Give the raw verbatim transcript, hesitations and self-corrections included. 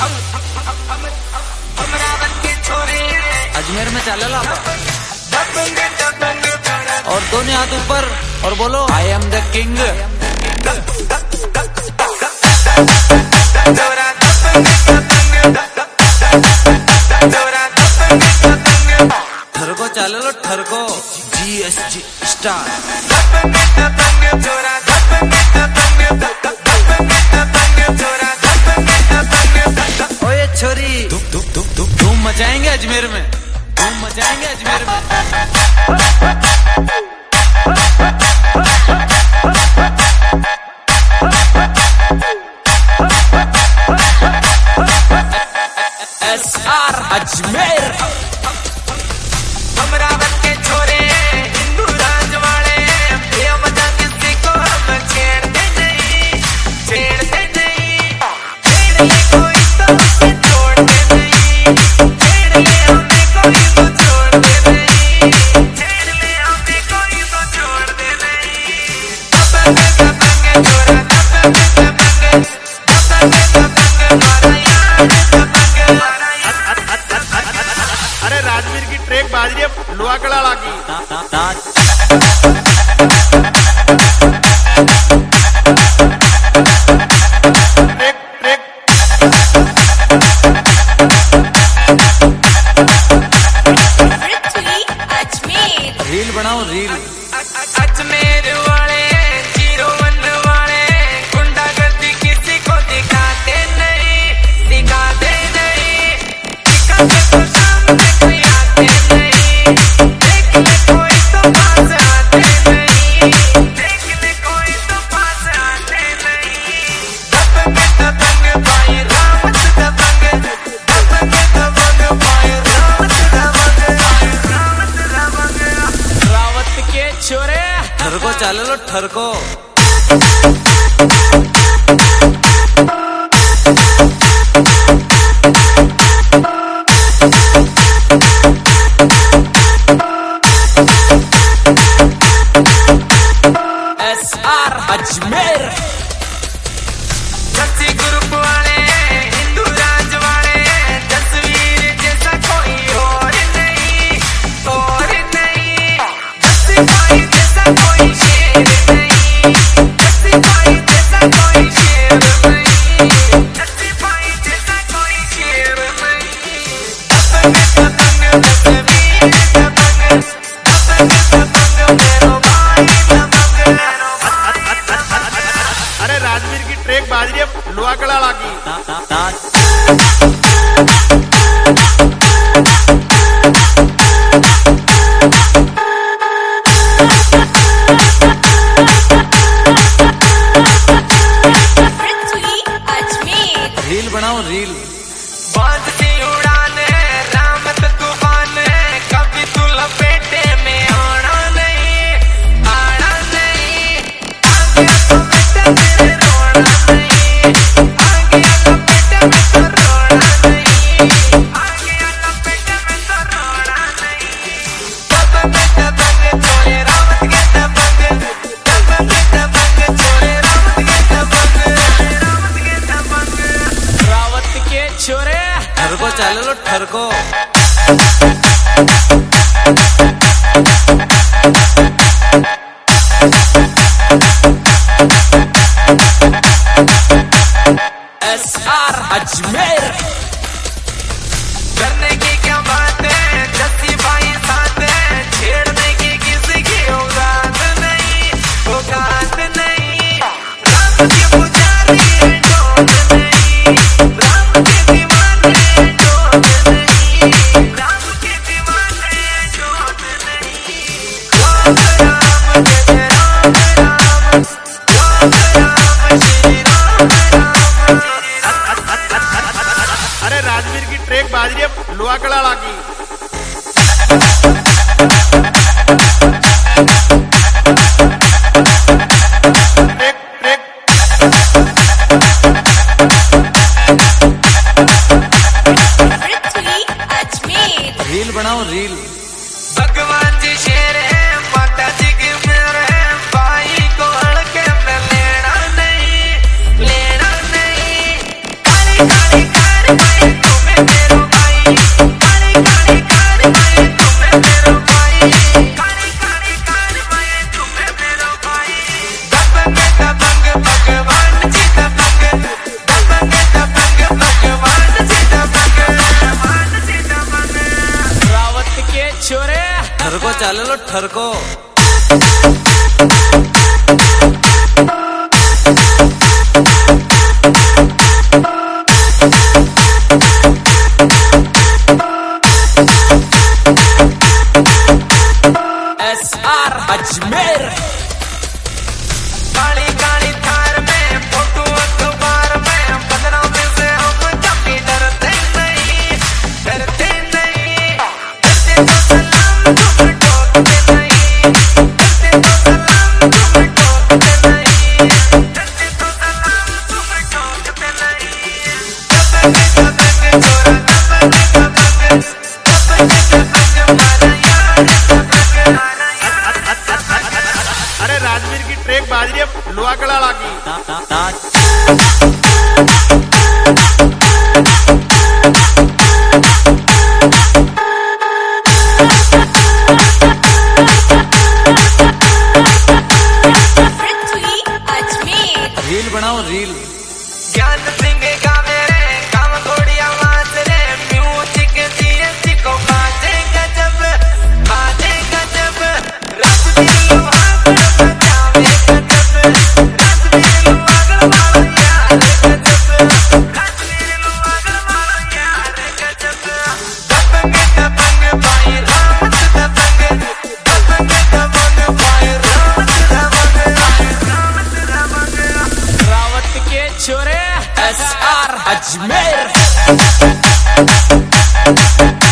अजमेर में चला ला और दोनों हाथ ऊपर और बोलो आई एम द किंग। ठरको चलो लो ठरको जी एस जी स्टार। ओए छोरी धूम मचाएंगे अजमेर में, धूम मचाएंगे अजमेर में। S R Ajmer. अमरावत के छोरे हिंदू राज वाले, ये मजा किसी को हम छेड़ते नहीं, छेड़ते नहीं, छेड़ ले कोई तो हमें छोड़ते नहीं, छेड़ ले हमें कोई तो छोड़ते नहीं, छेड़ ले हमें कोई तो छोड़ते नहीं। दबंगे दबंगे छोरा दबंगे दबंगे दबंगे दबंगे मारा यार दबंगे। अरे राजवीर की ट्रैक बाज रही है लोहा कड़ा की। ट्रैक ट्रैक अजमेर रील बनाओ रील। अजमेर वाले जीरो वन वाले गुंडागर्दी किसी को दिखाते नहीं, दिखाते नहीं, दिखाते तो सामने कोई आते नहीं, देख ले कोई तो पास आते नहीं, देख ले कोई तो पास आते नहीं। दबंगे दबंगे भाई रावत दबंगे, दबंगे दबंगे भाई रावत दबंगे, रावत दबंगे। रावत के छोरे ठरको चलो लो ठरको। S R Ajmer. Jassi group वाले हिंदू राज वाले, तस्वीर जैसा कोई और नहीं, और नहीं। जस्सी भाई जैसा कोई शेर नहीं, जस्सी भाई जैसा कोई शेर नहीं, जस्सी भाई जैसा कोई शेर नहीं। दबंगे दबंगे तस्वीर दबंगे, दबंगे दबंगे मेरो भाई दबंगे। अरे राजवीर की ट्रैक बाज रही है लोहा कड़ा की। रील बनाओ रील। बांधती उड़ान है रामत तूफान है, कभी तू लपेटे में आना नहीं, आना नहीं। आ गया तो बेटा तेरे रोना नहीं, आ गया तो बेटा मैं तो रोना नहीं, आ गया तो बेटा मैं तो रोना नहीं। दबंगे दबंगे छोरे रावत के दबंगे, दबंगे दबंगे छोरे रावत के दबंगे, रावत के दबंगे। रावत के छोरे ठरको चलो लो ठरको। S R Ajmer. करने की क्या बात है जस्सी भाई साथ है, छेड़ने की किसी की औकात नहीं, औकात नहीं। राम के पुजारी है डोंट नहीं, राम के दीवाने हैं डोंट नहीं, राम के दीवाने हैं डोंट नहीं। राम राम जय राम राम, राम राम श्री राम राम। अरे राजवीर की ट्रैक बाज रही है लोहा कड़ा की। ट्रैक ट्रैक रील बनाओ रील। भगवान जी शेर है, माता जी की मेहर है, भाई को हड़के में लेना नहीं, लेना नहीं। काली काली काली कार मैं तुम्हें मेरो भाई काली काली कार मैं तुम्हें मेरो भाई काली काली कार मैं तुम्हें मेरो भाई दबंग दबंग भगवान जी दबंग दबंग दबंग भगवान जी दबंग भगवान जी दबंग रावत के छोरे ठरको चाले लो ठरको एस आर अजमेर काली काली थार में फोटो अखबार में पंद्रह में से हम कभी डरते नहीं डरते नहीं डरते तो सलाम तुम ठोकते नहीं डरते तो सलाम तुम ठोकते नहीं डरते तो सलाम तुम ठोकते नहीं दबंग दबंग छोरा दबंग दबंग दबंग दबंग मारा यार दबंग अरे राजवीर की ट्रैक बाज रही है लोहा कड़ा लागी ना, ना, ना। पृथ्वी अजमेर रील बनाओ रील ज्ञान सिंह गावे रे काम घोड़िया मात रे म्यूजिक जीएसटी को बाजे गजब बाजे गजब राजवीर लोहागड़ बजावे गजब राजवीर लोहागड़ वाला यार गजब राजवीर लोहागड़ वाला यार गजब दबंग दबंग भाई रावत दबंग दबंग दबंग भाई रावत दबंग रावत दबंग रावत के छोरे एस आर अजमेर